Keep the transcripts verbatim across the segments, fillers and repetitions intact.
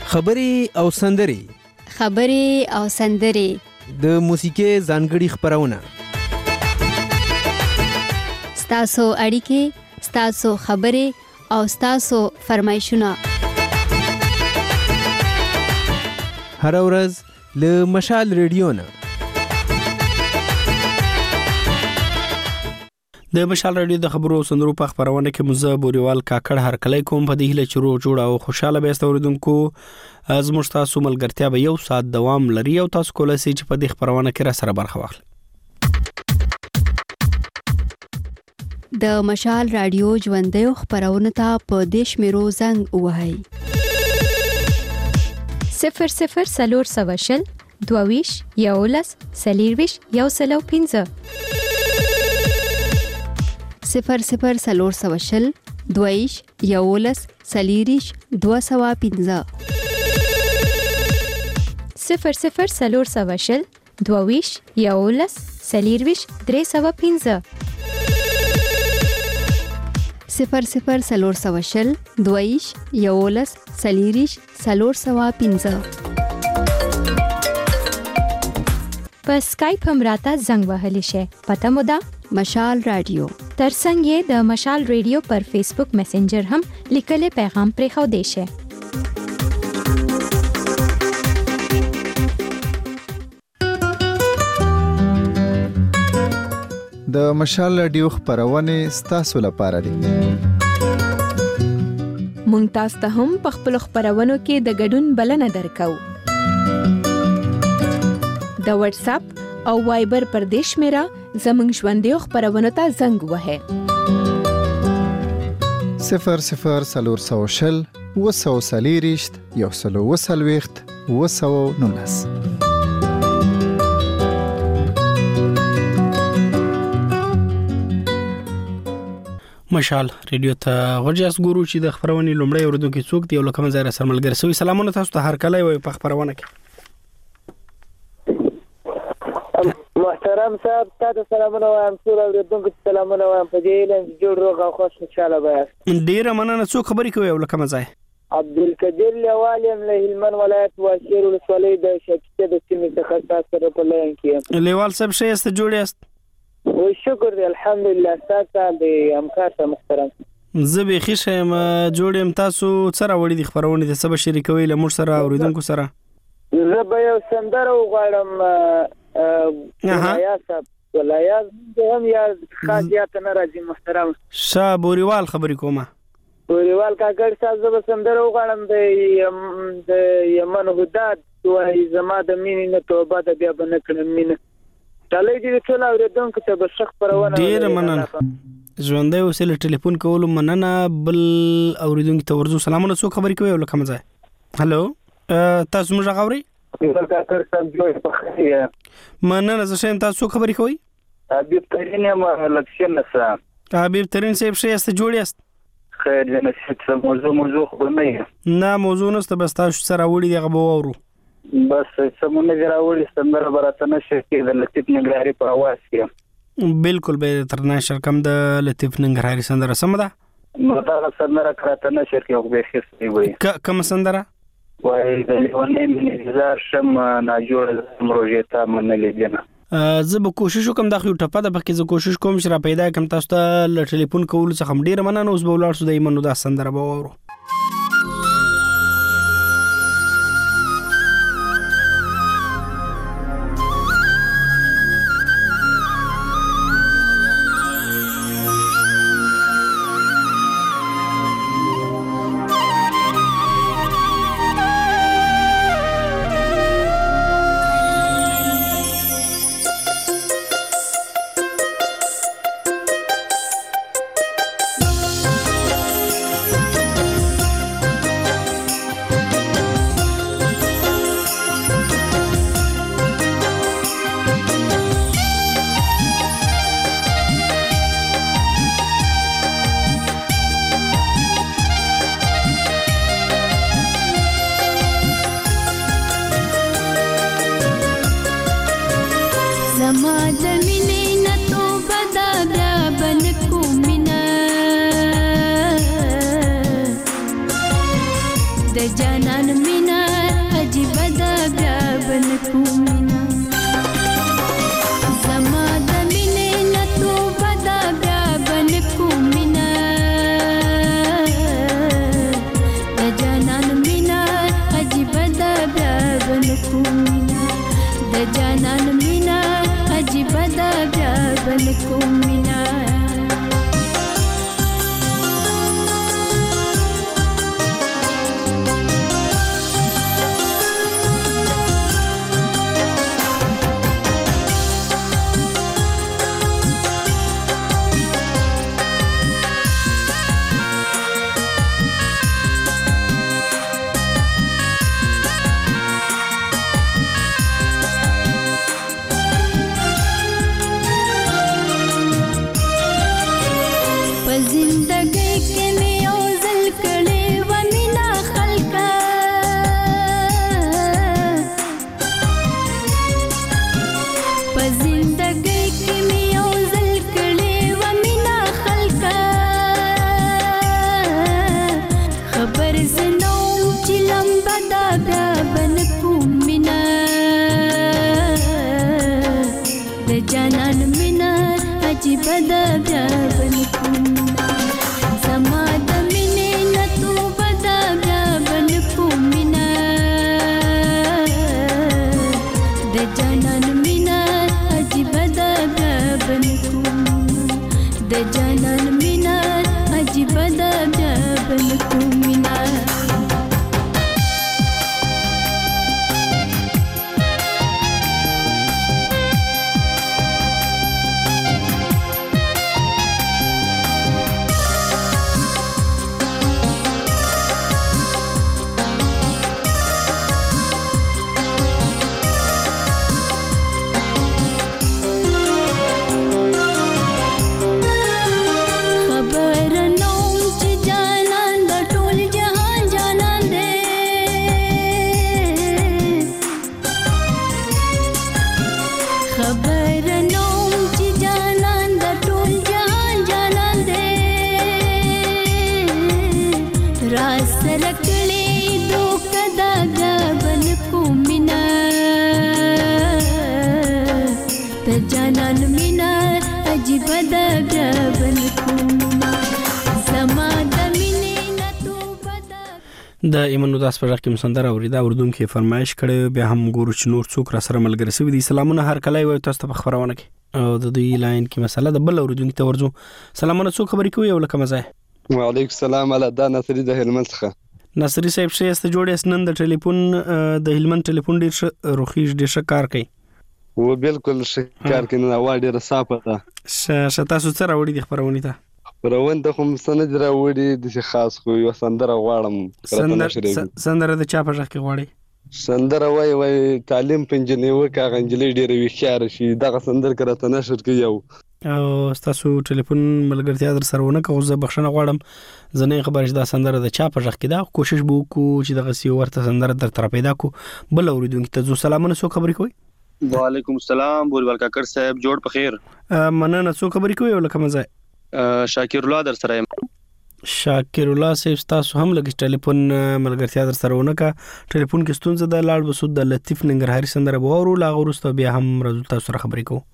خبرې او سندرې خبرې او سندرې د موسیقۍ ځانګړي خپرونه ستاسو اړیکې ستاسو خبرې او ستاسو فرمایشونه هر ورځ له مشال ریډیو نه د مشال رادیو د خبرو سندرو په خبرونه کې مزه بوريوال کاکړ هر کله کوم په دې له چرو جوړ او خوشاله به استوریدونکو ازموږ تاسو ملګرتیا به یو ساعت دوام لري او تاسو کولای شئ چې په دې خبرونه کې را سره برخه واخلئ. د مشال رادیو ژوندۍ خبرونه ته په دیش میرو زنګ وهاي صفر صفر سلور سواشل دوویش یولس سلیرویش یو سلو پینزه صفر صفر سلور سواشل دویش یولس سلیریش دو سوا پینزه صفر صفر سلور سواشل دوویش یولس سلیرویش درې سوا پینزه صفر صفر سلور سواشل دویش یولس سلیریش سلور سوا پینزه په اسکایپ هم راته زنګ وهلی شي. پته مو ده مشال رادیو ترڅنګ یې د مشال ریډیو پر فیسبوک میسنجر هم لیکلي پیغام پرې خو دی شي. د مشال رادیو خبرونه ستاسو لپاره دي. مونږ تاسو ته هم په خپل خبرونو کې د ګډون بلنه درکو. د واتس اپ او وایبر پر دیش میرا زمنګ ژوندۍ خبرونه ته زنګ وهه صفر صفر سلور سوشل وسو سلیریشت یو سلو وسلويخت وسو نونس. مشال ریډیو ته ورجاس ګورو چې د خبرونې لومړی اوریدونکو څوک دی او لکه مزه سره ملګری سوي. سلامونه تاسو ته هر کله وي په خبرونه کې. محترم صاحب تاسو سلامونه وایم ټول اوریدونکو ته سلامونه وایم په دې لن جوړ روغ او خوش انشاءالله بیا ډیره مننه. څوک خبرې کوي او لکه مزه عبدالقدیر لیوالیم له هلمند ولایت واشیر ولسوالۍ د شپته د سیمې څخه تاسو سره په لاین کې. لیوال صاحب شه است جوړ است او شکر دی الحمدلله تاسو د همکار ته محترم زه به خښم جوړم. تاسو سره وړي د خبرونه د سبا شریکوي له مور سره اوریدونکو سره. زه به یو سندره وغواړم یا صاحب ولایت هم یا خاصیت نه راځي محترم شاه بوريوال خبرې کومه. بوريوال کاکړ صاحب زه به سندره وغواړم د د یمن هداد وای زما د مینې نه توبه د بیا بنه کړم مینه چلای دي ټول اوریدونکو ته به شخ پرونه ډیر مننه. ژوندۍ وسیله ټلیفون کول مننه. بل اوریدونکو ته ورزو سلامونه. څوک خبرې کوي او لکه مزه. هالو تاسو موږ غوړي مننه. زه شم تاسو خبرې کوي. حبیب ترین ما لکشن سره حبیب ترین صاحب شه است جوړ است خیر نه څه موضوع موضوع خو نه نه موضوع نست بس تاسو سره وړي دغه وورو بس سمونه راوړي ستنده براتنه شي د لطیف ننګرهاري په आवाज کې بالکل به ترناشر کم د لطیف ننګرهاري سندره سم ده نو دا سندره کراتنه شرکت یو به خسته وي کوم سندره وای د لیوانې مې زار شم نه جوړ مروجه منلې دي. زه به کوشش وکم دا خو ټپه ده پکې زه کوشش کوم چې را پیدا کم تاسو ته ټلیفون کول څخه ډیر مننه. اوس به ولر شو د ایمنو دا سندره به وورو. د جانان مینا کوم مینا د ایمنو داس پر رقم سندره اوریدا اردوونکو فرمایش کړي بیا هم ګورو چې نور څوک را سره ملګری سوي دي. سلامونه هر کله وي تاسو ته خبرونه کوي او د دوی لاین کې مسله د بل اردوونکو ته ورځو. سلامونه څوک خبرې کوي او لکه مزه. وعلیکم السلام الله دا نصری د هلمند څخه. نصری صاحب شه است جوړې نن د ټلیفون د هلمند ټلیفون ډیر روخیج ډیر ښه کار کوي. و بالکل ښه کار کوي نو وا ډیر صافه ده. ش تاسو سره وړي د خبرونه ته خبرونه ته کوم سند راوړي د خاص خو یو سندره غواړم سندره سندره د چا په ځخ کې غواړي سندره وای وای تعلیم پنځنی وکا غنجلې ډېر ویخار شي دغه سندر کړه نشر کې یو او تاسو ټلیفون ملګرتیا در سره ونه کوم زه بخښنه غواړم زنه خبرش دا سندره د چا په ځخ کې دا کوشش بو کو چې دغه سی ورته سندره در تر پیدا کو بل اوریدونکو ته زو سلامونه سو خبرې کوي. وعلیکم السلام بوریوال کاکر صاحب جوړ په خیر. مننه سو خبرې کوي ولکه مزه. شاکر الله در سره یم. شاکر الله صاحب تاسو هم لګی ټلیفون ملګرتیا در سره ونه کا ټلیفون کې ستونزه د لاړ بسود د لطیف ننګرهاري سندره وورو لا غورسته بیا هم راځو تاسو سره خبرې کوو.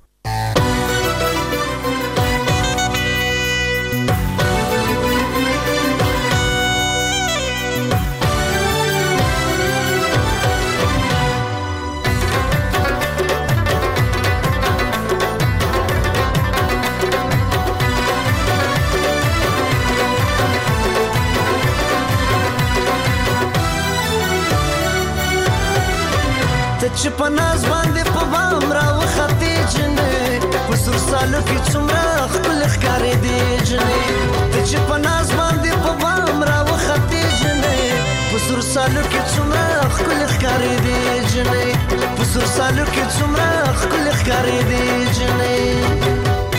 چې په ناز باندې په بام راوختې جنې په سور سالو کې څومره ښکلې ښکارې دي جنې ته چې په ناز باندې په بام راوختې جنې په سور سالو کې څومره ښکلې ښکارې دي جنې په سور سالو کې څومره ښکلې ښکارې دي جنې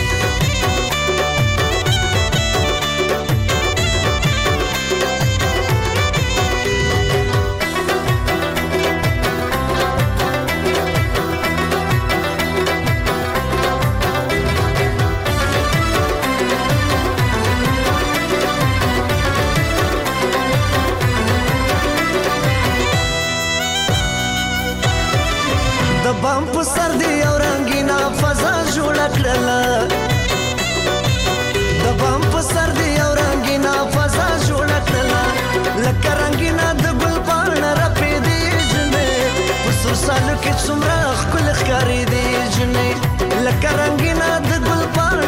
بام په سر دی او رنگینا فضا جوړ کړل د بام په سر دی او رنگینا فضا جوړ کړل لکه رنگینا د ګل پاڼه رپې دی جنې په سر سالو کې څومره ښکلې ښکارې دی جنې لکه رنگینا د ګل پاڼه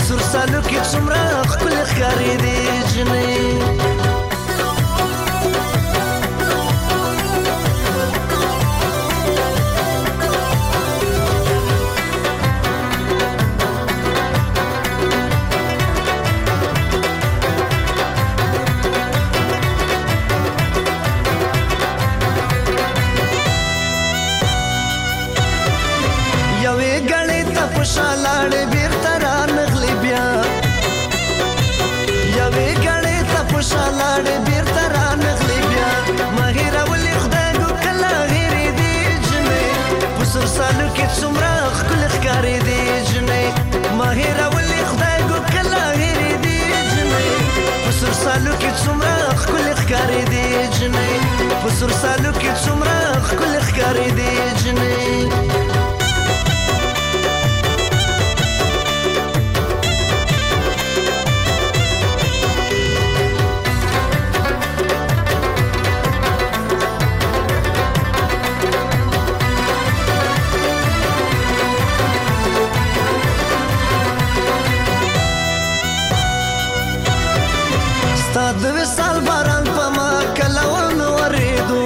سور سالو کې څومره ښکلې ښکارېدې جنې شالاړې بیرته رانغلې بیا یوې ګړې ته په شالاړې بیرته رانغلې بیا ما هېرولې خدای ګو کله هېرېدې جنې په سور سالو کې څومره ښکلې ښکارېدې جنې ما هېرولې خدای ګو کله هېرېدې جنې په سور سالو کې څومره ښکلې ښکارېدې جنې په سور سالو کې څومره ښکلې ښکارېدې جنې د وصال باران په ما کله ونه ورېدو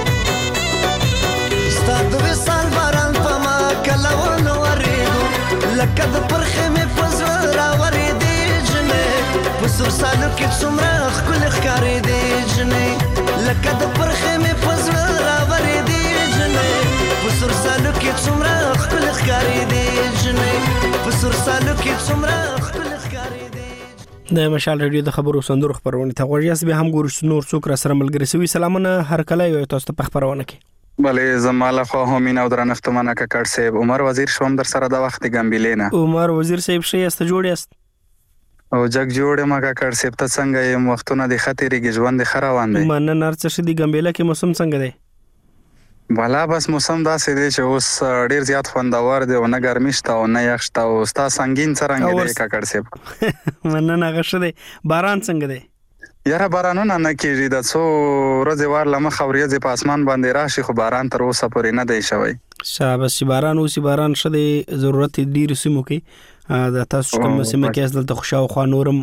ستا د وصال باران په ما کله ونه ورېدو لکه د پرخې مې په زړه راورېدې جنې په سور سالو کې څومره ښکلې ښکارېدې جنې لکه د پرخې مې په زړه راورېدې جنې په سور سالو کې څومره ښکلې ښکارېدې جنې په سور سالو کې څومره ښکلې ښکارېدې د مشال رادیو د خبرو سندرو خبرونه ته غوړیاس به هم ګورو نور څوک را سره ملګری سوي سلامونه هر کله یو تاسو ته خبرونه کې بله زماله خو همین او درنښت منه ککړ صاحب عمر وزیر شوم در سره د وخت ګمبلینا عمر وزیر صاحب شې است جوړ است او جګ جوړ ما ککړ صاحب ته څنګه یم وختونه د خطرېږي ژوند خره وانده من نار څه شدي ګمبله کې موسم څنګه دی والا بس موسم داسې دی چې اوس ډیر زیات خوندور دی او نه ګرمي شته او نه یخ شته او ستا سنگین څرنګه دی ککړ صاحب مننه غشه دی باران څنګه دی یاره بارانونه نه کیږي د څو ورځې وار لمخ اورېځي په اسمان باندې راشي خو باران تر اوسه پورې نه دی شوی شابه چې باران اوسې باران شته ضرورت ډیر سیمو کې د تاسو کوم سیمه کې اصل ته خوشاو خو نورم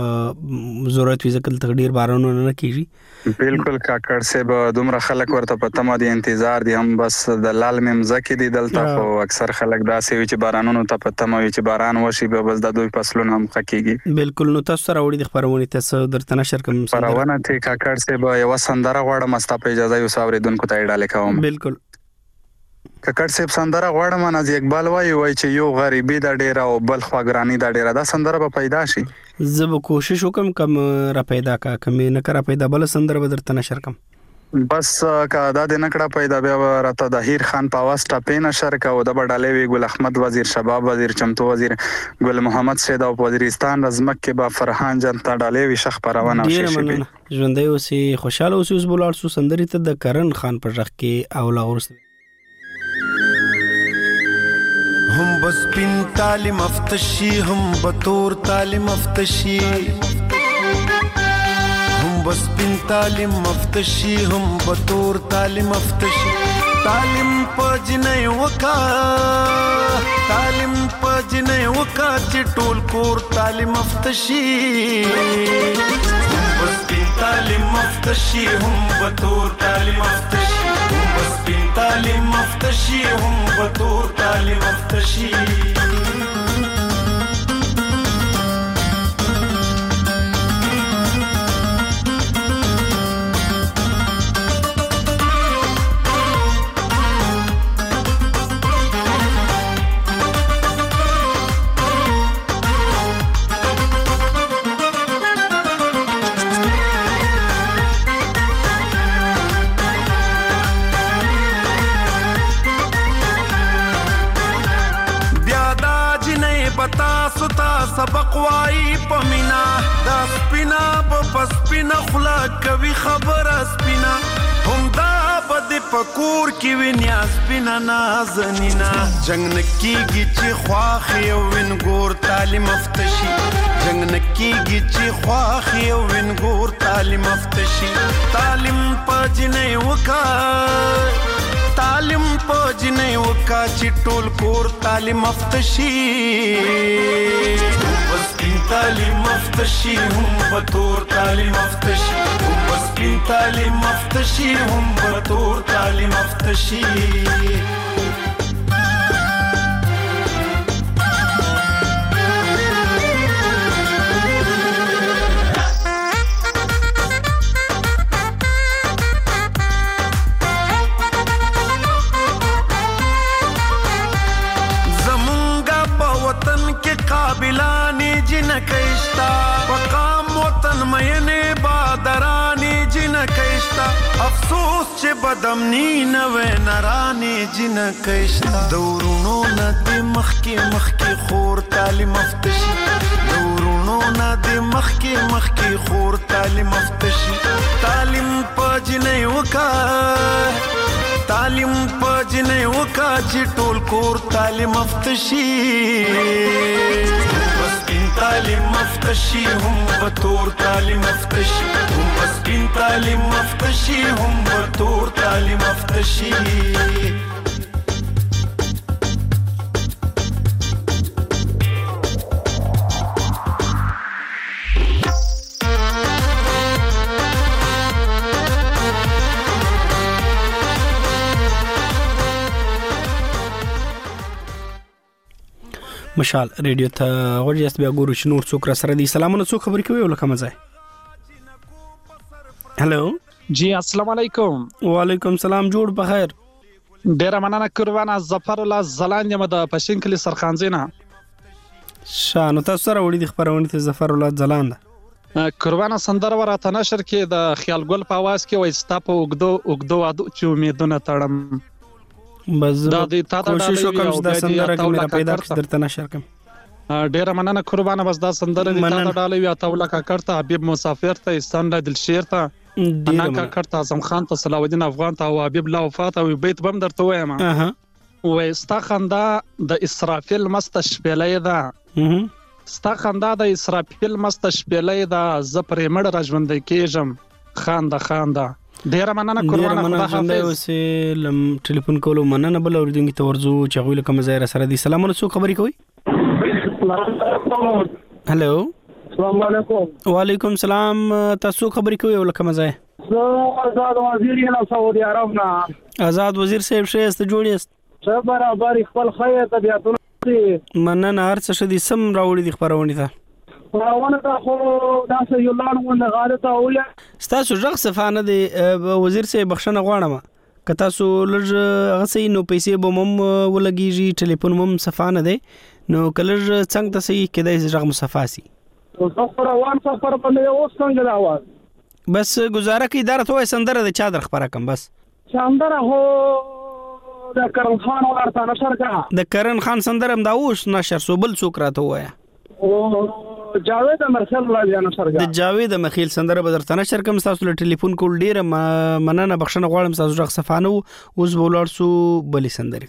ضرورت وي ځکه تقدیر بارانونه نه کیږي بالکل کاکړ صاحب دومره خلک ورته پته ما دي انتظار دي هم بس د لال ممزه کې دي دلته خو اکثر خلک داسې وي چې بارانونو ته پته ما وي چې باران وشي به بس د دوی فصلونه هم خکېږي بالکل نو تاسو سره وړي د خبرونه تاسو درته نشر کوم خبرونه ته کاکړ صاحب یو سندره غواړم استا په اجازه یو ساوریدونکو ته ډاله کوم بالکل ککړ صاحب سندره غواړم ناز اقبال وای وای چې یو غریبي د ډیره او بل خواګرانی د ډیره دا سندره به پیدا شي زه به کوشش وکم کم را پیدا کا کم نه کرا پیدا بل سندره به درته نشر کوم بس کا دا د نکړه پیدا بیا راته د هیر خان په واسطه پینه شر کا او د بډالې وی ګل احمد وزیر شباب وزیر چمتو وزیر ګل محمد سید او وزیرستان رزمک کې با فرحان جان ته ډالې وی شخ پروانه شي ژوندې اوسې خوشاله اوسې اوس بولار سو سندري ته د کرن خان پر رخ کې او لاورس هم بس پین تعلیم افتشی هم بطور تعلیم افتشی هم بس پین تعلیم افتشی هم بطور تعلیم افتشی تعلیم پجنې وکا تعلیم پجنې وکا چې ټول کور تعلیم افتشی هم بس پین تعلیم افتشی هم بطور تعلیم افتشی هم بس پین تعلیم افتشی هم بطور تعلیم افتشی سبق وای پمینا دا سپینا په پسپینا خلا کوي خبر سپینا هم دا بد پکور کی وینیا سپینا نازنینا جنگ نکیږي چې خواخ یو وین ګور تعلیم افتشي جنگ نکیږي چې خواخ یو وین ګور تعلیم افتشي تعلیم پجنې وکا تعلیم پجنې وکا چې ټول کور تعلیم افتشي بس مفتشي هم بتور تعلیم مفتشي هم بسپین تعلیم مفتشي هم بتور تعلیم مفتشي قابلانی جنکشتا وقام وطن مینه بادرانی جنکشتا افسوس چه بدمنی نوے نرانی جنکشتا دورونو ندی مخکی مخکی خور تعلیم مفتشی دورونو ندی مخکی مخکی خور تعلیم مفتشی تعلیم پا جنی وکا تعلیم پا جنی وکا چی ټول کور تعلیم مفتشی بسپین تعلیم مفتشی هم بطور تعلیم مفتشی هم بسپین تعلیم مفتشی هم بطور تعلیم مفتشی مشال ریډیو ته ورجاست بیا ګورو چې نور څوک را سره دي. سلامونه، څوک خبرې کوي ولکه مزه؟ هلو جی السلام علیکم. وعلیکم سلام، جوړ بخیر. ډیره مننه قربان. ظفر الله زلان یم د پښین کلی سرخانزینه. شانو تاسو سره وړي د خبرونه ته ظفر الله زلان ده. قربان سندر ورته نشر کې د خیال ګل په आवाज کې وای ستا په وګدو وګدو وادو چې امیدونه تړم. بس کوشش وکم چې دا سندره کې مې پیدا کړ درته نشر کوم. ډیره مننه قربان. بس دا سندره د تا ډالې یا تاوله کا کرتا حبیب مسافر ته استان دل شیر ته انا کا کرتا اعظم خان ته صلاح الدین افغان ته او حبیب الله وفات او بیت بم درته وایم. اها وای ستا خندا د اسرافیل مست شپلې ده. ستا خندا د اسرافیل مست شپلې ده. ز پرې مړ راژوندې کېږم خاندا خاندا. ډیره مننه قربان. خدا حافظ. اوسه لم ټلیفون کولو مننه بل اوریدونکو ته ورزو چې غوښله کوم ځای را سره دي. سلامونه، څوک خبرې کوي؟ هلو السلام علیکم. وعلیکم سلام، تاسو خبرې کوي ولکه مزه؟ زه آزاد وزیر یم سعودي عرب نه. آزاد وزیر صاحب شه است جوړیست څه برابر خپل خیر طبيعتونه مننه هر څه شدي سم راوړي د خبرونه ته راونه ته خو داسې یو لاړو نه غالطه اوله ستاسو ځخ صفانه دی وزیر صاحب بخښنه غواړم که تاسو لږ غسې نو پیسې به مم ولګیږي ټلیفون مم صفانه دی نو کله څنګه تاسو کېدای ځخ مصفاسي سفر روان سفر باندې اوس څنګه دا आवाज بس گزاره کی اداره ته سندره د چا در خبره کم بس سندره هو د کرن خان ورته نشر کا د کرن خان سندره دا اوس نشر سو بل څوک راته وایا او جاوید مرسل الله جان نشر کا د جاوید مخیل سندره بدر ته نشر کم تاسو له ټلیفون کول ډیره مننه بخښنه غواړم تاسو ځخ صفانه اوس بولار سو بلی سندره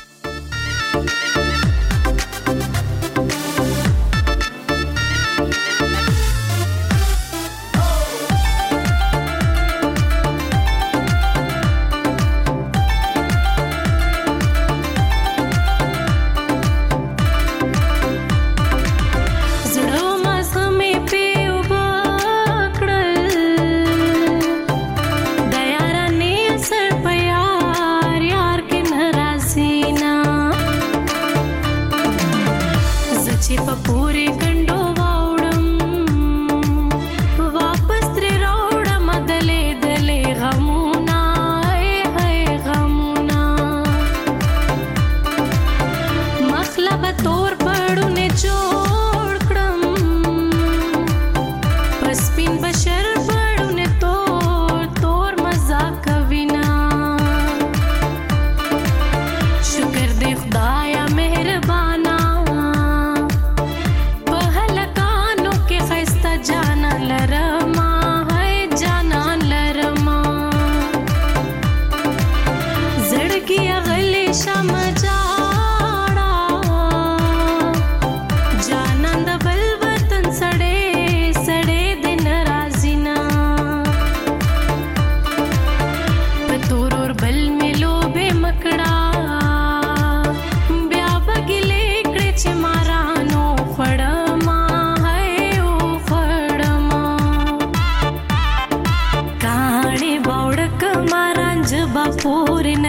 मारा नो खड़ा मा है ओ खड़ा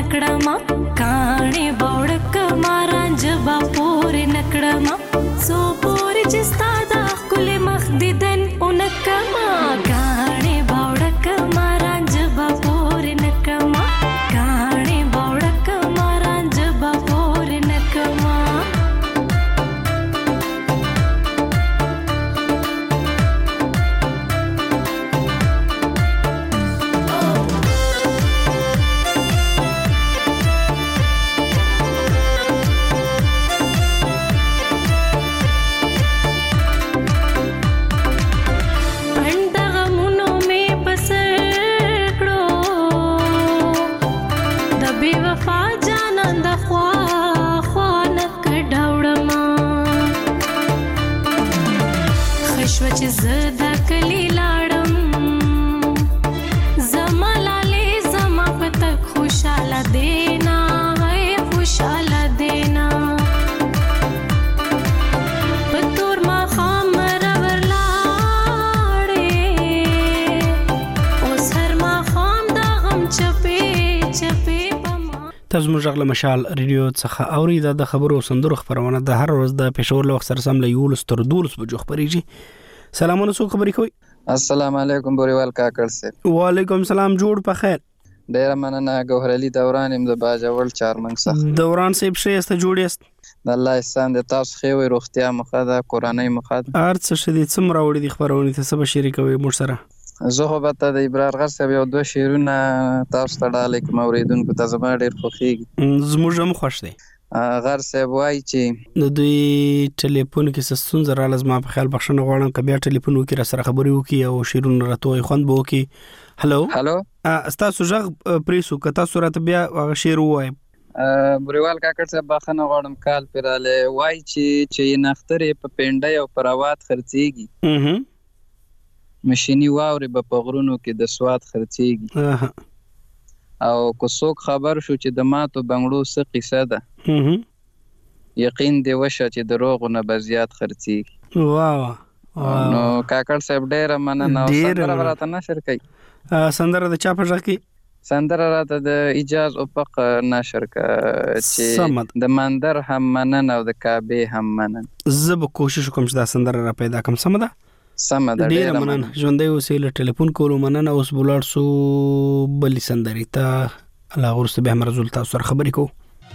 نکړما کانې بوړک ماران جبا پورې نکړما سو پورې چې ستا د ښکلې مخ دیدن اونکما کانې بوړک ماران جبا پورې نکړما کانې بوړک ماران جبا پورې نکړما چې زدا کلی لاړم زما لالې زما پته خوشاله دینا وای خوشاله دینا پتور ما خامر ورلاړې اوس هر ما خام دا غم چپې چپې پما تاسو موږ غل مشال ریډیو څخه اوري دا د خبرو سندرو خبرونه د هر ورځ د پېښور له وخت سره سم له یول ستر دولس بجو خبريږي سلامونه سو خبرې کوي السلام علیکم بوریوال کاکړ صاحب وعلیکم سلام جوړ په خیر ډیر مننه ګوهر علي دوران ایم د باجوړ چارمنګ څخه دوران صاحب شه است جوړیست د الله احسان د تاسو خو وي روغتیا مخه د قرآنی مخه ارڅ شدي څومره وړي د خبرونه ته سبا شریکوي مور سره زه خو به ته د ابرار غر صاحب یو دوه شیرونه تاسو ته ډالې کوم اوریدونکو ته زما ډیر خوښیږي زموږ هم خوښ دي غر صاحب وای چې د دوی ټلیفون کې سستون زرا لازم په خیال بخښنه غواړم ک بیا ټلیفون وکړه سره خبرې وکي او شیرون راتوي خوند بو وکي هالو هالو تاسو ژغ پریسو ک تاسو راته بیا شیر وای بوریوال کاکړ صاحب بخښنه غواړم کال پراله وای چې چې نخترې په پنده او پراوات خرڅيږي ماشيني واوري په غرونو کې د سواد خرڅيږي او کو څوک خبر شو چې د ماتو بنگړو څه قصه ده یقین دی وشه چې دروغونه به زیات خرڅيږي واه نو کاکړ صاحب ډېر مننه او سندره راته نشر کوي سندره د چا په ځکه سندره راته د اجاز او پق نشر کا چې د مندر هم مننه او د کعبه هم مننه زه به کوشش کوم چې دا سندره را پیدا کوم سم ده سم ده ډیر مننه ژوندې وسیله ټلیفون کولو مننه اوس بولار سو بلی سندري ته الله ورسته به هم رزلټات سره خبرې کو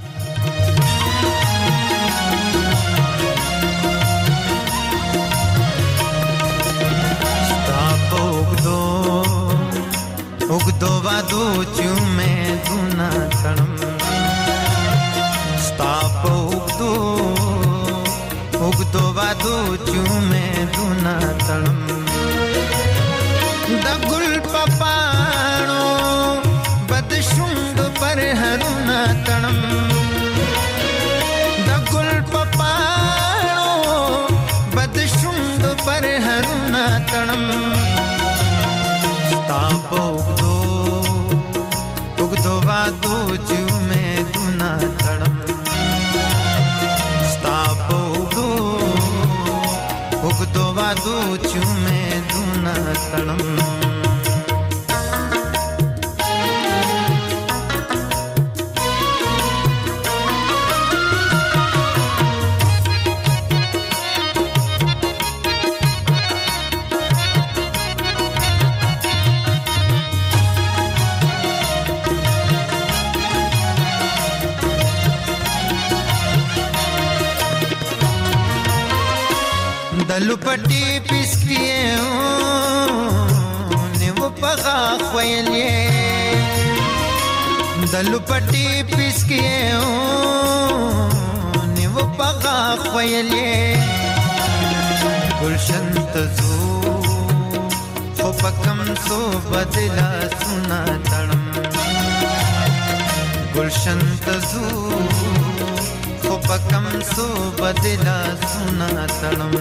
उगदो वादो चुमे दुना तड़म स्ताप उगदो उगदो वादो चुमे दुना तड़म द गुल पपाणो बदशुंग पर हरुना तड़म द गुल पपाणो बदशुंग पर हरुना तड़म स्ताप उगदो उगदो वादो चुमे दुना तड़म स्ताप उगदो उगदो वादो चुमे दुना तड़म दलुपटी पिसकिए ने वो पगा ख्वैले दलुपटी पिसकिए ने वो पगा ख्वैले गुलशन तजो खो पकम सो बदला सुना तड़म गुलशन तजो खो पकम सो बदला सुना तड़म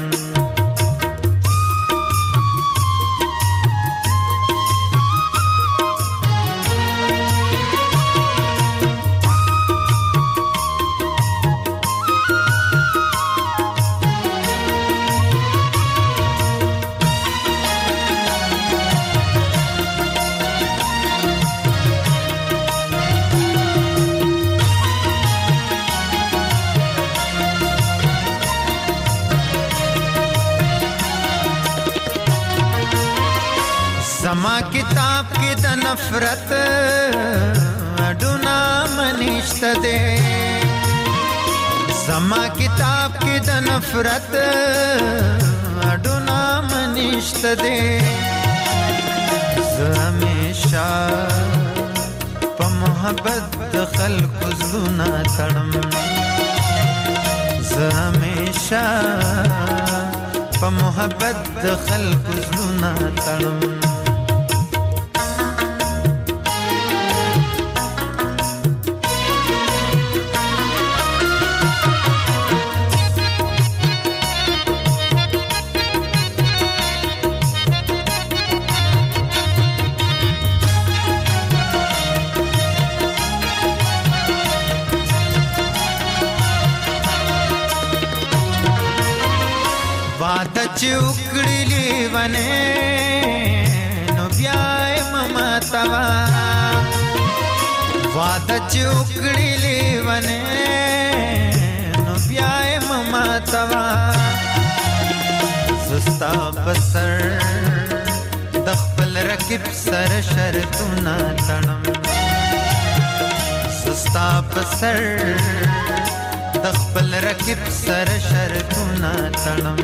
زما کتاب کې د نفرت اډونا منشته دے زما کتاب کې د نفرت اډونا منشته دے زه همیشه په محبت د خلکو زړونه تړم زه همیشه په محبت د خلکو زړونه تړم چې وکړې لیوانې نو بیا یې مماتوا واده چې وکړې لیوانې نو بیا یې مماتوا زستا په سر د خپل رقیب سره شرطونه تړم زستا په سر د خپل رقیب سره شرطونه تړم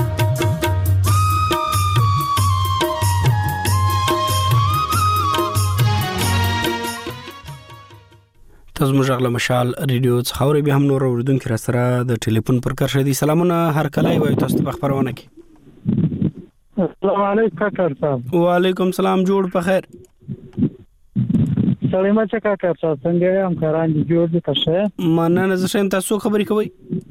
تاسو موږ غل مشال ریډیو څخه اوري به هم نور اوردونکو را سره د ټلیفون پر کار شدي سلامونه هر کله وي تاسو ته خبرونه کی السلام علیکم کاکر صاحب وعلیکم سلام جوړ په خیر سلام چې کاکر صاحب څنګه هم کاران دي جوړ دي تاسو مننه زه شم تاسو خبرې کوي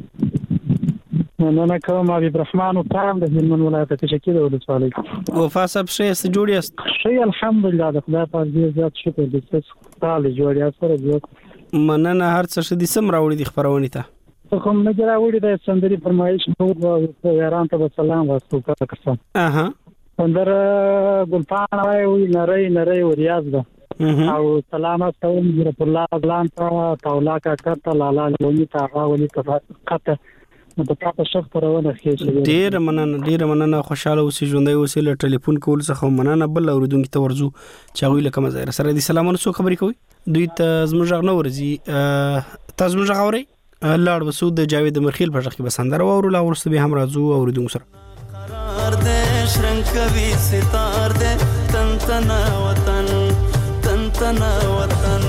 مننه کوم ابي الرحمن او تام د هلمند ولایت ته شکیل ولسوالۍ وفا صاحب شه جوړ یاست شي الحمدلله د خدای په دې زیات شکر دې څه تعالی جوړ یاست سره جوړ مننه هر څه شدي سم راوړي د خبرونه ته کوم نه راوړي د سندري فرمایش نو یاران ته سلام واسطو کړم اها سندر ګلپان وای نری نری وریاض ده او سلامات کوم رب الله ځلان ته تولا کا کته لالا لونی تا غاولي کته نو په تاسو شخ پرونه خېږي ډیر مننه ډیر مننه خوشاله اوسې ژوندۍ اوسې له ټلیفون کول څخه مننه بل اوردونکو ته ورزو چاوي لکه مزه سره دي سلامونه سو خبرې کوي دوی ته زموږ نه ورزي تاسو موږ غوري لاړ وسود جاوید مرخیل په ځخ کې بسندر او ورو لا ورسته به هم راځو اوردونکو سره قرار دې شرنکوي ستار دې تن تن وطن تن تن وطن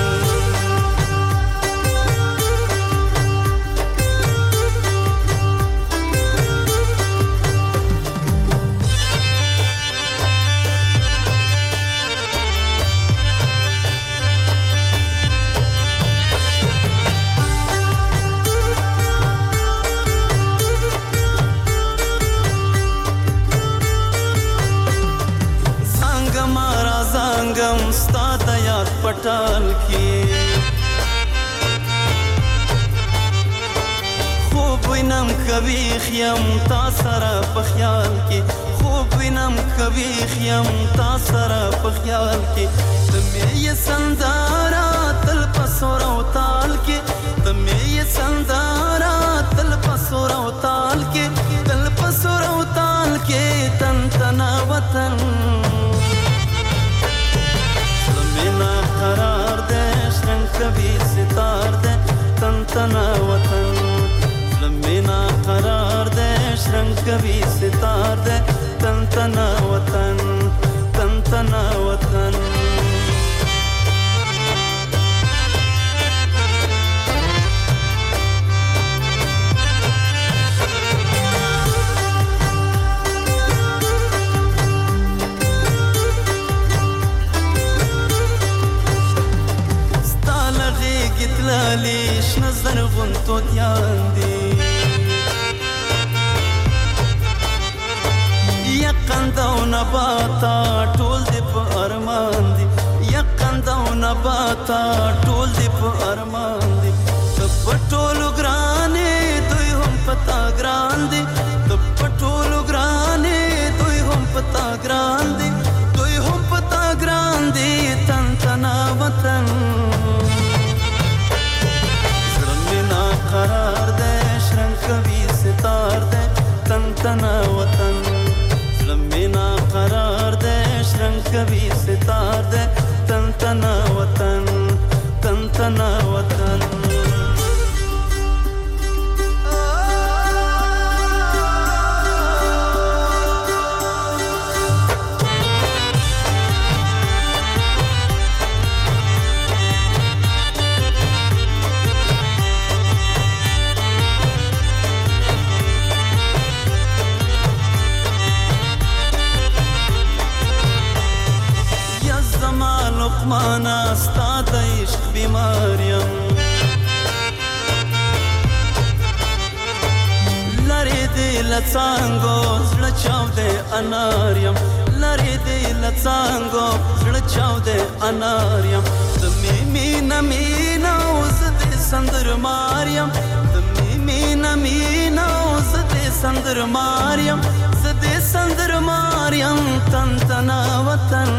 پټال کې خوب وینم کوي خیم تا سره په خیال کې خوب وینم کوي خیم تا سره په خیال کې تمه یې سندارا تل پسور او تال کې تمه یې سندارا تل پسور او تال کې تل پسور او تال کې تن تن وطن قرار دے شرن کبھی ستار دے تن تنا وطن لمینا قرار دے شرن کبھی ستار دے تن تنا وطن تن تنا وطن لیش نظر غنتو دیان دی یقند او نباتا ټول دی په کوي ستار دے تن تنا وطن تن تنا وطن مانا ستا د عشق بیماریم لری دی لڅانګو زړه چاو دې اناریم لری دی لڅانګو زړه چاو دې اناریم د می مینا مینا اوس دې سندر ماریم د می مینا مینا اوس دې سندر ماریم زدې سندر ماریم تن تنا وطن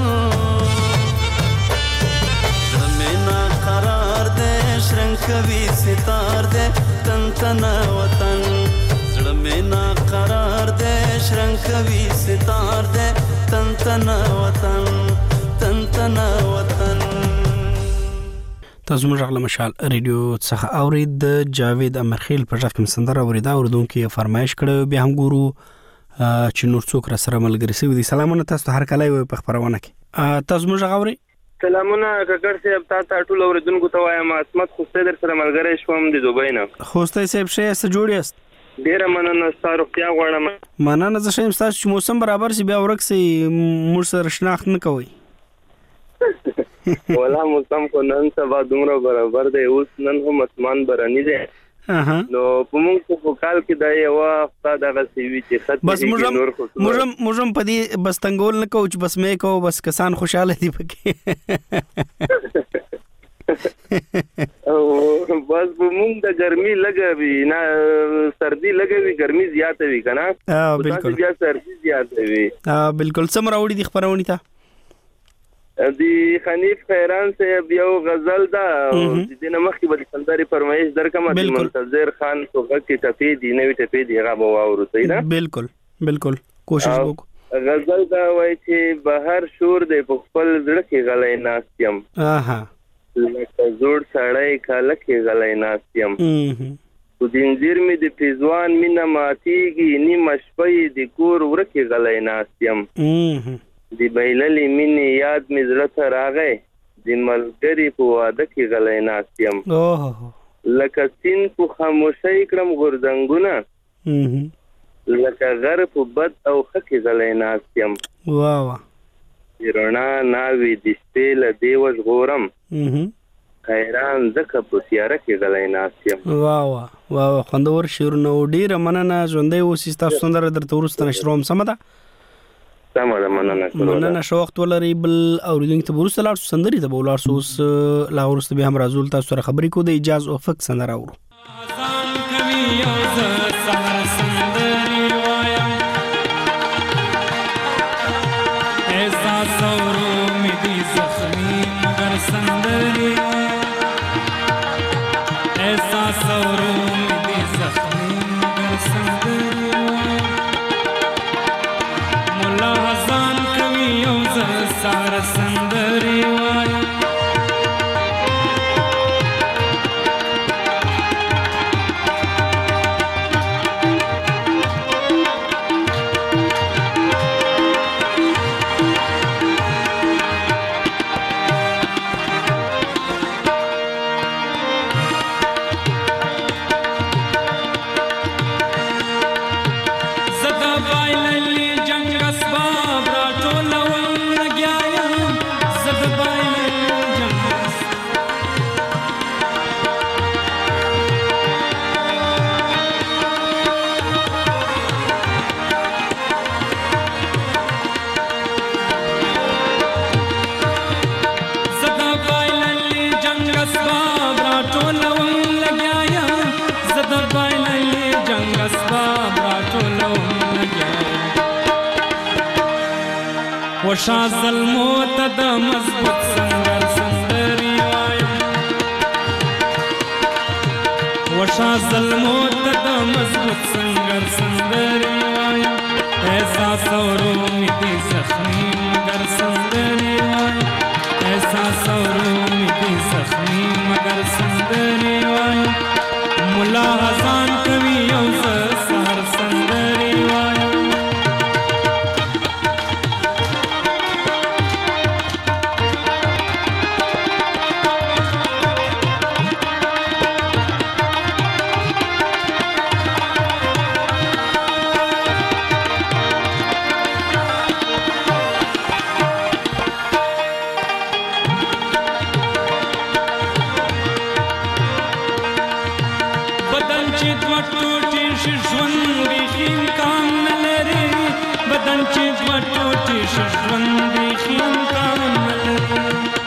قرار دے شرنگ کوي ستار دے تن تنا وطن زړه مې نا قرار دے شرنگ کوي ستار دے تن تنا وطن تن تنا وطن تاسو موږ غل مشال ریډیو څخه اورید جاوید امرخیل په ځکه مسندره اوریدا اوردونکو فرمایش کړو بیا هم ګورو چې نور څوک را سره ملګری سوي دي سلامونه تاسو هر کله وي په خبرونه کې تاسو موږ غوري سلامونه ککر صاحب تاسو ټول اوریدونکو ته وایم اسمت خوسته در سره ملګری شوم د دوبۍ نه خوسته صاحب شه سره جوړ یاست ډیره مننه ستاسو روغتیا غواړم مننه زه شم تاسو چې موسم برابر شي بیا ورکسي مور سره شناخت نه کوي ولا موسم کو نن سبا دومره برابر دی اوس نن هم اسمان برانی دی نو په موږ په کال کې دا یو هفته دغه سیوی چې خط بس موږ موږ موږ په دې بس تنګول نه کوچ بس مې کو بس کسان خوشاله دي پکې او بس موږ د ګرمي لګوي نه سردي لګوي ګرمي زیاته وي کنه ها بالکل بیا سردي زیاته وي ها بالکل سم راوړي دي خبرونه ته دی حنیف خیران سے یو غزل دا د دې نمخ کې بل سندري فرمایش درکمه د منتظر خان توغه کې ټپې دی نوې ټپې دی هغه واورو صحیح ده بالکل بالکل کوشش وکړو غزل دا وایي چې بهر شور دی په خپل زړه کې غلې ناستیم اها لکه زوړ سړی کاله کې غلې ناستیم په دینځیر می د پیزوان مینا ماتيږي نیمه شپې د کور ورکه غلې ناستیم دی بیللی منی یاد می زړه ته راغی دی ملګری په واده کې غلې ناستیم اوه لکه سین په خاموشۍ کړم غردنګونه لکه غر په بد او خکې غلې ناستیم واه واه رڼا ناوي د شپې له دیوژ غورم حیران ځکه په تیاره کې غلې ناستیم واه واه واه خوندور شعرونه ډیره مننه ژوندۍ اوسې تاسو سندره درته ورسته نشروم سم ده سم ده مننه مننه شو وخت ولري بل اوریدونکو ته ورسته لاړ سندري ته ولار سوس لا ورسته به هم رازول تاسو سره خبرې کو د اجازه او فک سندره اورو وشا ظلمو ته د مضبوط سنگر سندري وایم وشا ظلمو ته د مضبوط سنگر سندري وایم احساس اورو می دي زخمي مگر سندري بدن چې دوه ټوټې شي ژوند بیخي امکان نه لري.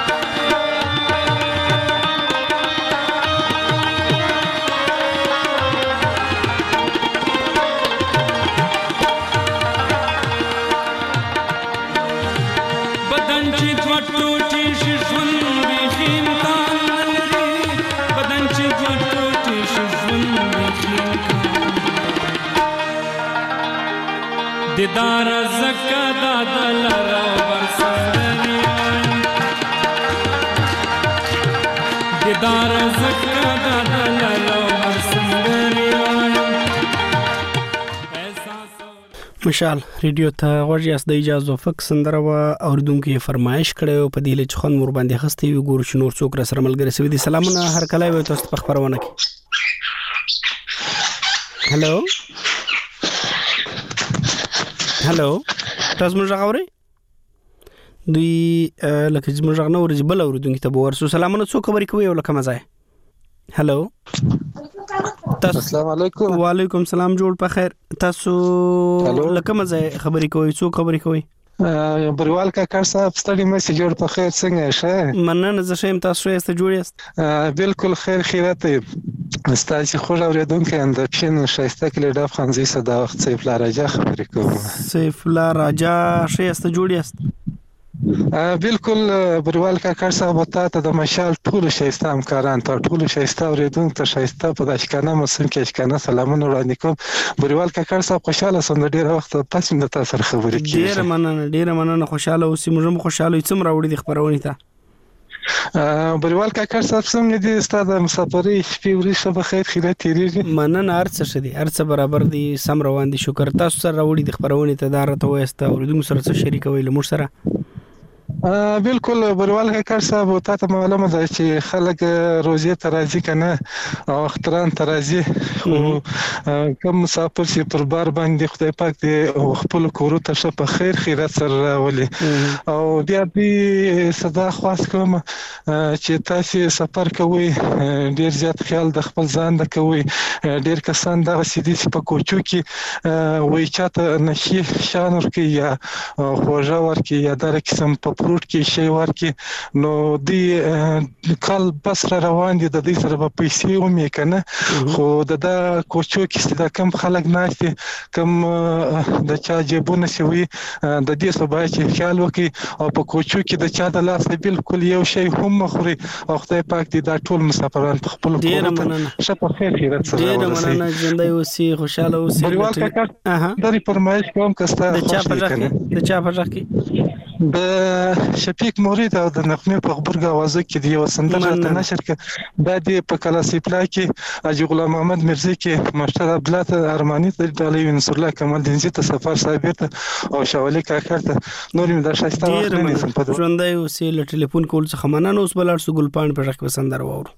بدن چې دوه ټوټې شي ژوند بیخي امکان نه لري. بدن چې دوه ټوټې شي ژوند بیخي امکان نه لري. دیدار زکا دادا لرا برسندری وایم. دیدار زکا دادا لرا برسندری وایم. مشال ریډیو ته غوږ یاست. د اجازه فک سندره و اوریدونکو یې فرمایش کړی او په دې لچ خون مور باندې خسته وي ګور شنو څوک را سره ملګری سوي دي. سلامونه هر کله وي تاسو په خبرونه کې. هالو هالو تاسو موږ غوړې دوی لکه چې موږ نه ورځ بل اوریدونکو ته ورسو. سلامونه څوک خبرې کوي او لکه مزه. هالو السلام علیکم. وعلیکم السلام. جوړ په خیر. تاسو لکه مزه خبرې کوي څوک خبرې کوي؟ بریوال کاکړ صاحب ستړي مې سي جوړ په خیر څنګه شه؟ مننه زه شم. تاسو یې ست جوړ یاست؟ بالکل خیر خیرات. استاد خو اوریدونکو اند پښین شایسته کلی ډاف خانزي صدا وخت سیف الله راجا خبرې کوم. سیف الله راجا شایسته جوړ یاست؟ بالکل بریوال کاکړ صاحب ته ته د مشال ټول شایسته همکاران ته ټول شایسته اوریدونکو ته شایسته په داشکانه موسم کې اشکانه سلامونه وړاندې کوم. بریوال کاکړ صاحب خوشاله سم ډیر وخت پس د تاسو سره خبرې کیږي. ډیر مننه ډیر مننه. خوشاله اوسې موږ هم خوشاله یو. څومره وړي د خبرونه ته بریوال کاکړ صاحب څنګه دي؟ ستاسو د مسافرۍ شپې ورځې به خیر خیرات تیریږي. مننه. ارڅ شه دي ارڅ برابر دي سم روان دي. شکر. تاسو سره وړي د خبرونه ته دارته وایسته اوریدونکو سره څه شریکوي لمر سره؟ بالکل بریوال کاکړ صاحب تاسو معلومه ده چې خلک روزي ترازی کنه او اختران ترازی او کوم مسافر چې پر بار باندې خدای پاک دې خپل کورو ته شپه خیر خیرات سره راولي. او بیا دې صدا خواست کوم چې تاسو سفر کوئ ډیر زیات خیال د خپل ځان د کوئ. ډیر کسان دغه سیدي په کوچو کې وای چاته نشي شان ورکی یا خوږه ورکی یا در قسم په پروت کې شی ورکی نو دی کال بس روان دي د دې سره په پیسې ومې کنه. خو د دا کوچو کې ستدا کم خلک ناشته کم د چا جيبونه شوی د دې سبا چې خیال وکي او په کوچو کې د چا د لاس بالکل یو شی هم مخوري او خدای پاک دې دا ټول مسافران په خپل کور ته شپه خیر خیرات سره ډیر مننه. ژوندۍ اوسې خوشاله اوسې. بریوال کاکړ دا فرمایش کوم کستا د چا په ځکه د چا په ځکه د شفیق مورید او د نغمه په خبرګه आवाज کې دی یو سندره ته نشر ک د دې په کلاسیپلا کې اجي غلام محمد مرزي کې مشتر عبدالله ارماني د علي انصر الله کمال دینزي ته سفر صاحب ته او شاولي کاکړ ته نور مې د شایسته وخت نه سم په ژوندۍ اوسې. له ټلیفون کول څخه مننه. اوس بلار سو ګلپان په ځکه سندره وورو.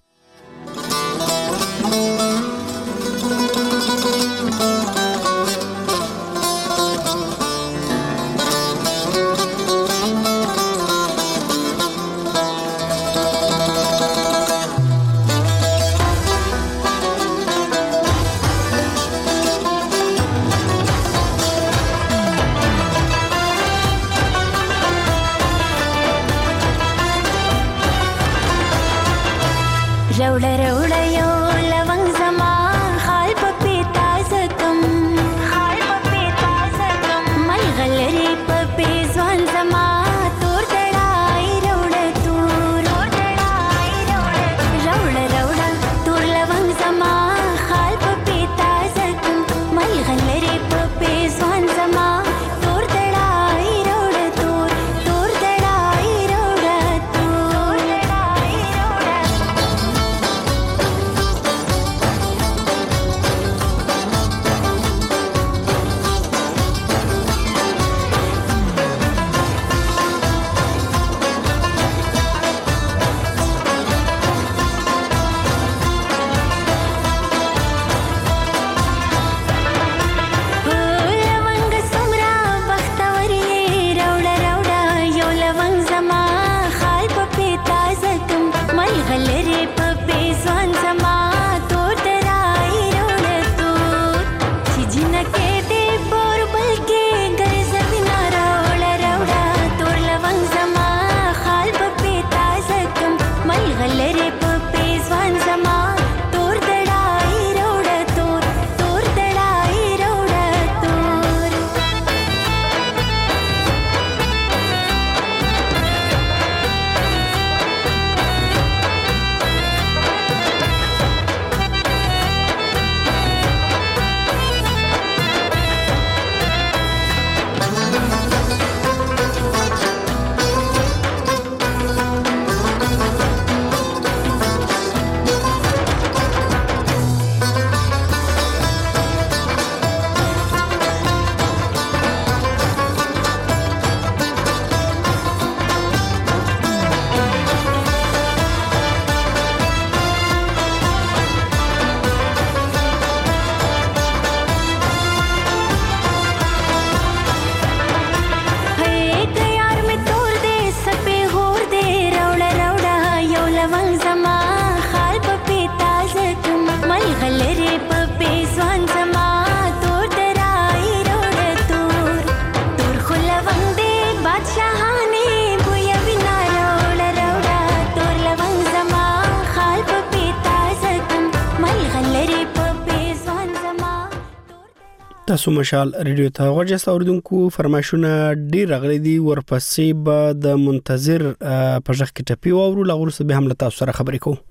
تاسو مشال ریډیو ته غوښتل اوریدونکو فرمایشونه ډیر غلي دي ورپسې به د منتظر په ځخ کې ټپی وورو لغور سره به هم له تاسو سره خبرې کوو.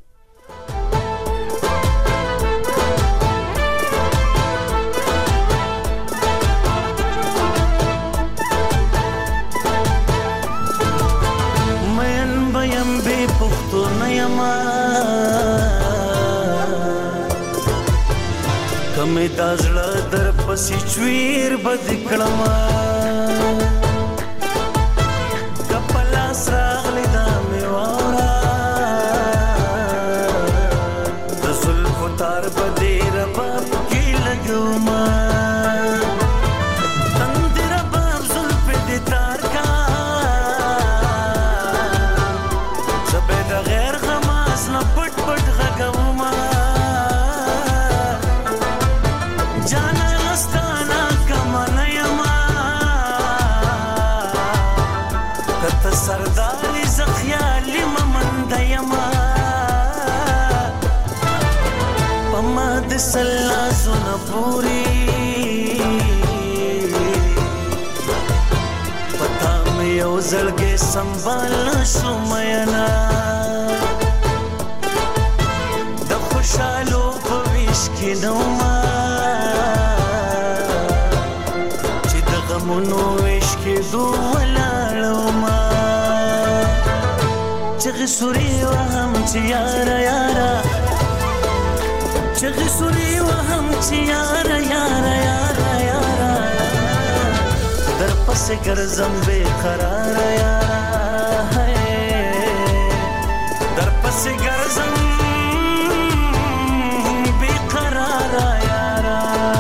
کمه دازړه در پسې چویر بد کړما کپلا سراغلی دا میوارا د زلف تار بدې رباب کې لګوما تندې رباب زلف دې تار کا زبې د غیر غماز نه پټ پټ غږوما जाना नस्ताना कमना यमा कत सरदारी ज़ख्याली ममंद यमा पमद सल्ला ज़ुनपूरी पता में यो ज़लगे संभालना शुमयना द खुशालो भविश की नौमा منو عشق دو ولالما چغ سوري وهم چ یارا یارا چغ سوري وهم چ یارا یارا یارا یارا در پس ګرځم بے قرار یارا در پس ګرځم بے قرار یارا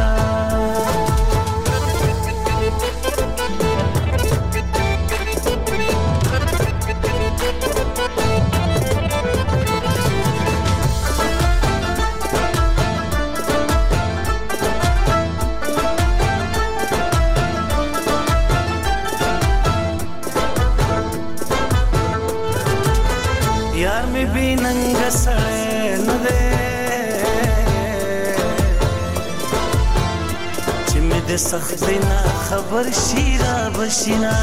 यार में भी नंग सड़े न दे चिम्मे दे सख्ती ना खबर शीरा बशिना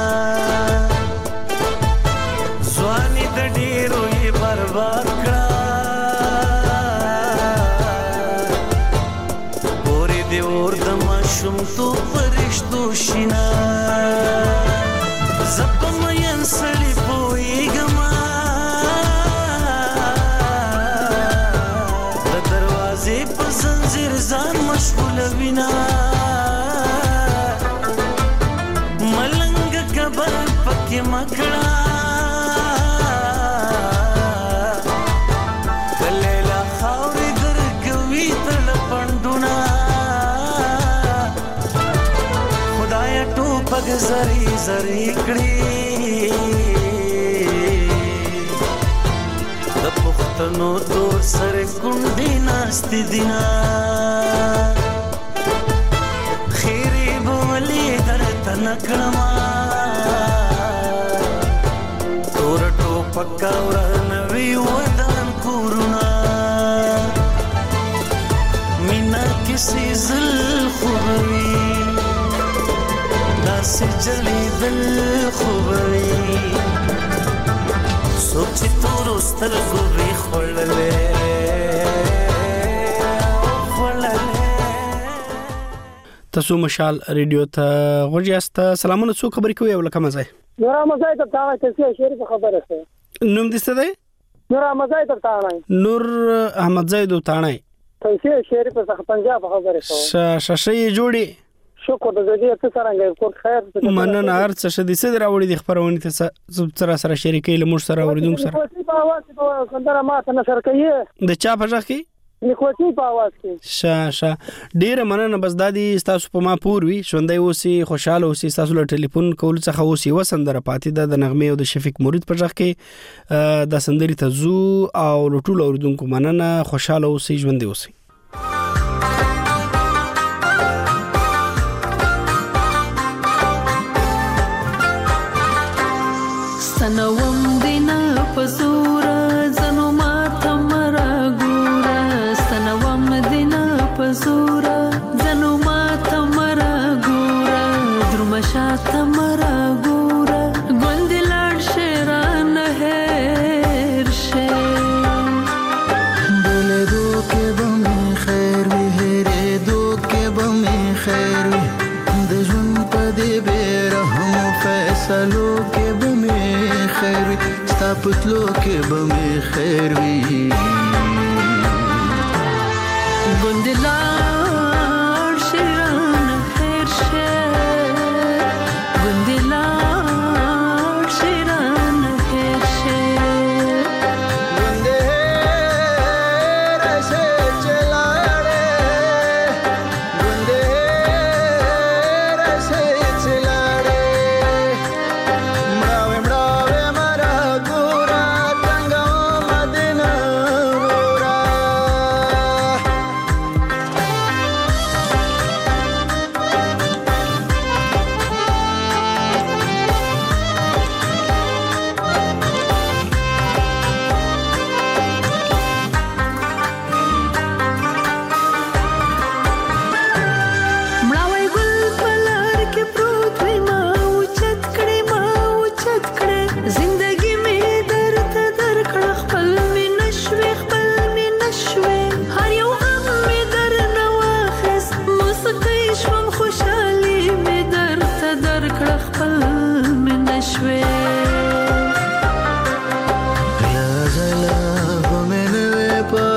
स्वानी द डेरो ये बर्बाद करा बोरे दे और दमा शुम तो परिश्तो शिना जब मयन सड़ी पोई गमा زان مشغول وینا ملنګ کبر پکې مکړه کلیلا خاورې درګوي تل پندونه خدای ټوپک زری زری کړی د پښتنو تور سره کونډې ناشتي دینا خیری بولی درته نکړما تور ټوپک ورنوي ودان کورونه مینا کسی زل خوبوي داسې جلی دل خوبوي سوچ تور سترګو وی خړلې تاسو مشال ریډیو ته غوښیاست سلامونه څو خبرې کوي او لکه مزه نور مزه ته تا ته شریف خبره ده نوم دې څه دی نور مزه ته تاڼای نور احمد زید تاڼای ته شریف څخه پنجاب خبره کوي شاشه جوړي شکر دې ته څنګه کول خیر مننه هر څه شدي څه راوړي د خبرونه ته سره سره شریکې له مور سره اوریدونکو سره په आवाज په کندره ما ته نشر کوي د چا په ځخ کې نکوتی په आवाज کې شا شا ډیر مننه بس دادی تاسو په ما پوروي ژوندۍ اوسي خوشاله اوسي تاسو له ټلیفون کول څخه اوسي وسندره پاتې د نغمه او د شفیق مرید په ځخ کې د سندري ته زو او ټول اوریدونکو مننه خوشاله اوسي ژوندۍ اوسي سنوم دینا پزورا زنو ماته مرا ګورا سنوم دینا پزورا زنو ماته شاته مرا ګوره ګوند لاړ شیران هیر شه بلدو کې به مې خیر وي هېرېدو کې به مې خیر وي د ژوند په دې بې رحمو فیصلو کې به مې خیر وي ستا په تلو کې به مې خیر وي ګوند لاړ شیران هیر شه ګوند لاړ شیران هیر شه ګوند هیر شه چې لاړې ګوند هیر شه چې لاړې مړاوې مړاوې مرا ګوره څنګه مدینه ګوره مړاوی ګل په لار کې پروت وي ما اوچت کړې ما اوچت کړې زندګي مې درته درکړه خپل مې نشوې خپل مې نشوې هر یو غم مې درنه واخیست موسیقۍ شوم خوشحالي مې درته درکړه خپل مې نشوې غلا غلا به مې نه وې په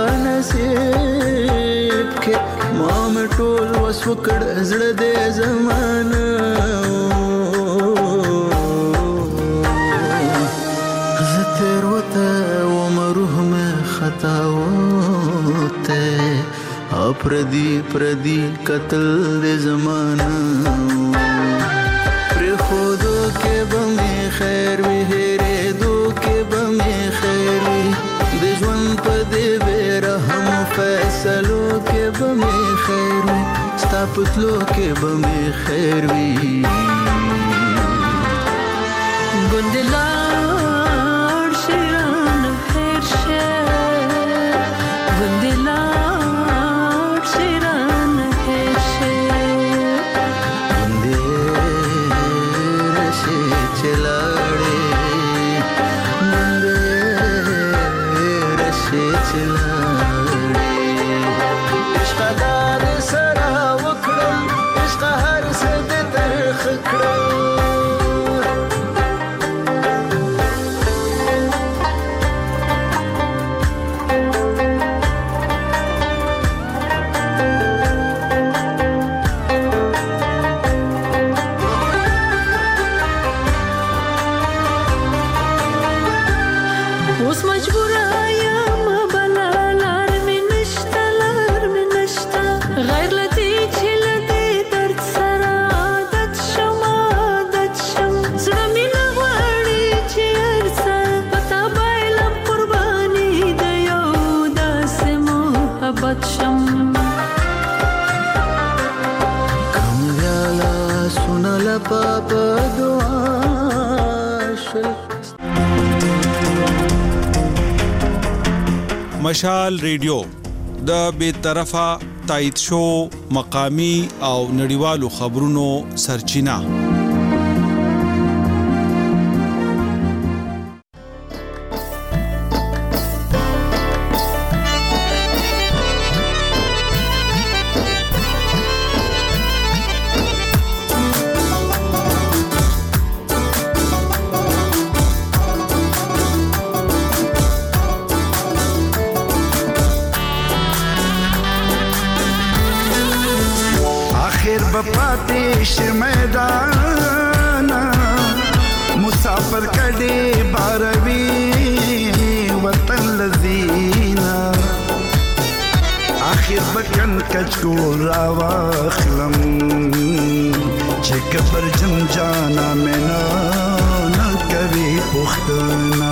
نصیب کې ما مې ټول وس وکړ زړه دې زمانه زه تېروته وم روح مې خطا وته او پردي پردي قتل دې زمانه پرېښودو کې به مې خیر وي هېرېدو کې به مې خیر وي د ژوند په دې بې رحمو فیصلو کې به مې خیر وي ستا په تلو کې به مې خیر وي ګوند لاړ شیران هیر شه ګوند لاړ شیران هیر شه ګوند هیر شه چې لاړې ګوند هیر شه چې لاړې عشقه دا دې سره وکړم عشقه هر څه دې ترخ کړم اوس مجبوره یم بله لار مې نشته لار مې نشته غیر له دې چې له دې درد سره عادت شم عادت شم زړه مې نه غواړي چې هر څه په تا بایلم قرباني د یو داسې محبت شم کم ویاله سونه له پاپه دعا شل مشال ریډیو د بے طرفه تایید شو مقامی او نړیوالو خبرونو سرچینه آخر بپاتے شمیدانا مسافر کڑے باروی وطن لذینا آخر بکن کچکو راواخلم چه کبر جم جانا مینا نکوی پختنا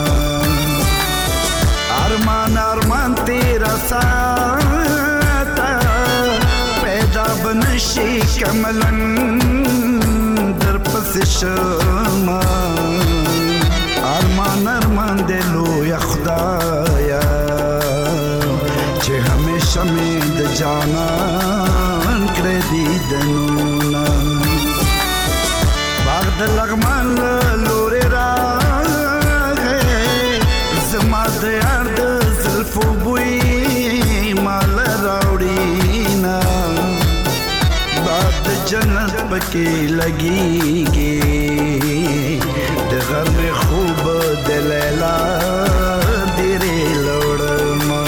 ارمان ارمان تیرا ساتا پیدا بنشی کملن در پس شما ارمان ارمان دلو یا خدایا چه همیشه می د جانان کردی دنونا د لغمان لوري راغې زما د یار د زلفو بوی مال راوړي نا باد جنت پکې لګيږي د غم خوب د لیلا ډېرې لوړما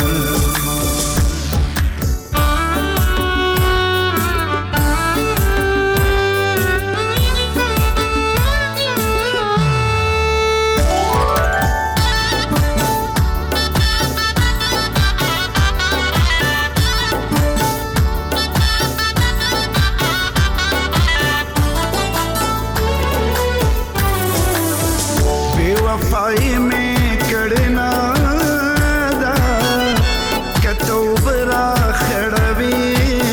वफाई में कड़ना दा कतो बरा खड़वी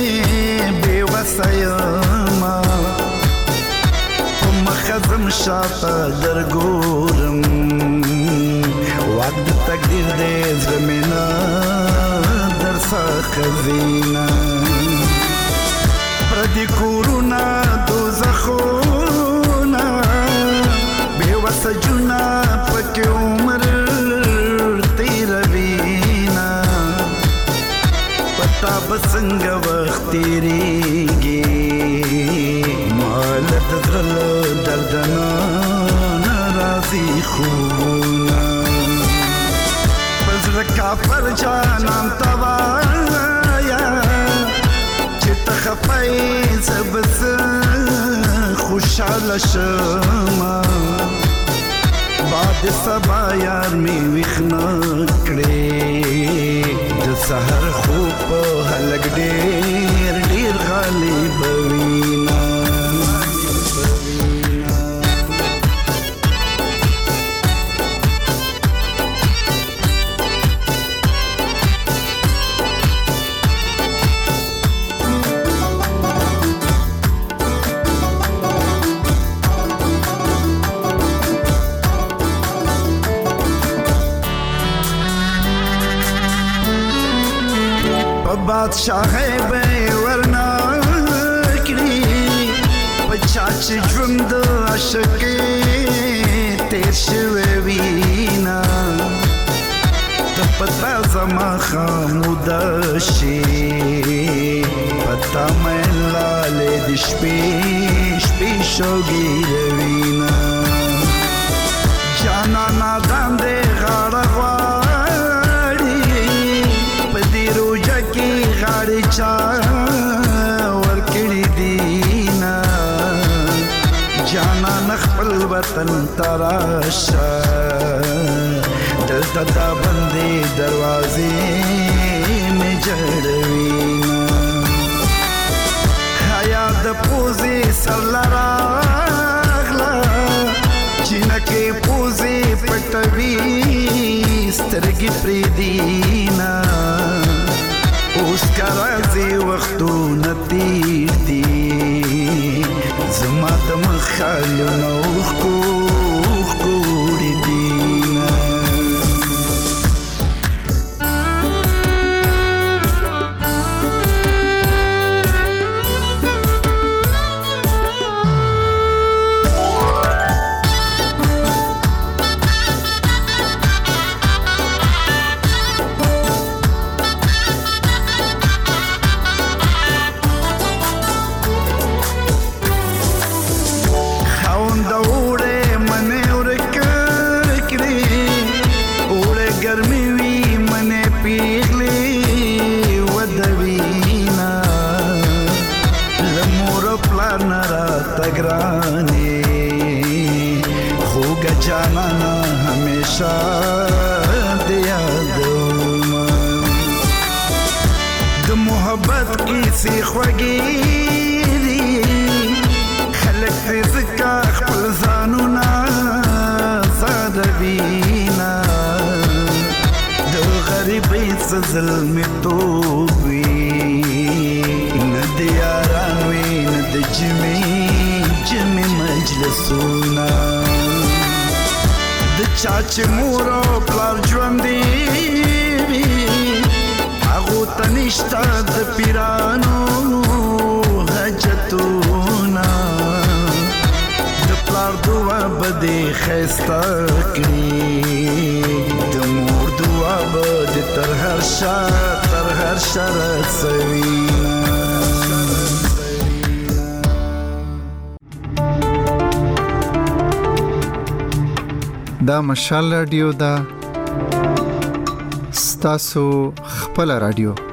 बेवसयमा मखदम शापा दरगोरम वक्त तकदीर दे जमीना दरसा खजीना प्रदी कोरोना दोज़खोना सजुना पके उम्र तेरवीना पता बसंग वक्त तेरेगी माल दर्द दर्दना नाराजी खूना बज़र का पर जाना तवाया चित खपाई सबस खुशाल शमा बाद सबा यार में विखना कड़े द सहर खूब हलक डेर डेर खाली बवीना बादशाह बे वरना करी पचाच जुंद अशके तेश वेवीना तपता जमा खामुदशी पता मैं लाले दिश पेश पेशोगी रवीना जाना नादान दे गाड़ा गाड़ी चा वर्कड़ी दीना जाना नखपल वतन तराशा दिल तदा बंदे दरवाजे में जड़वीना हयात पूजे सल्लारागला जिनके पूजे पटवी स्तरगी प्रीदीना उसका राज़ी वक्तू नतीर दी زما د مخالو نوخ کو کوړی دینا जाना हमेशा दिया दूमा द मोहब्बत की सीखवगी खलक रिज़का खपल जानूना ज़ादबीना द गरीबी से ज़ुल्म तोबी न दियारानवी न दजमी जमी मजलसूना चाचे मोरो प्लार ژوندې هغه تنشتا د پیرانو حاجتونه د پلار دعا بده خسته کړي د مور دعا بده تر هر شا تر هر شر سوي دا مشال رادیو دا ستاسو خپل رادیو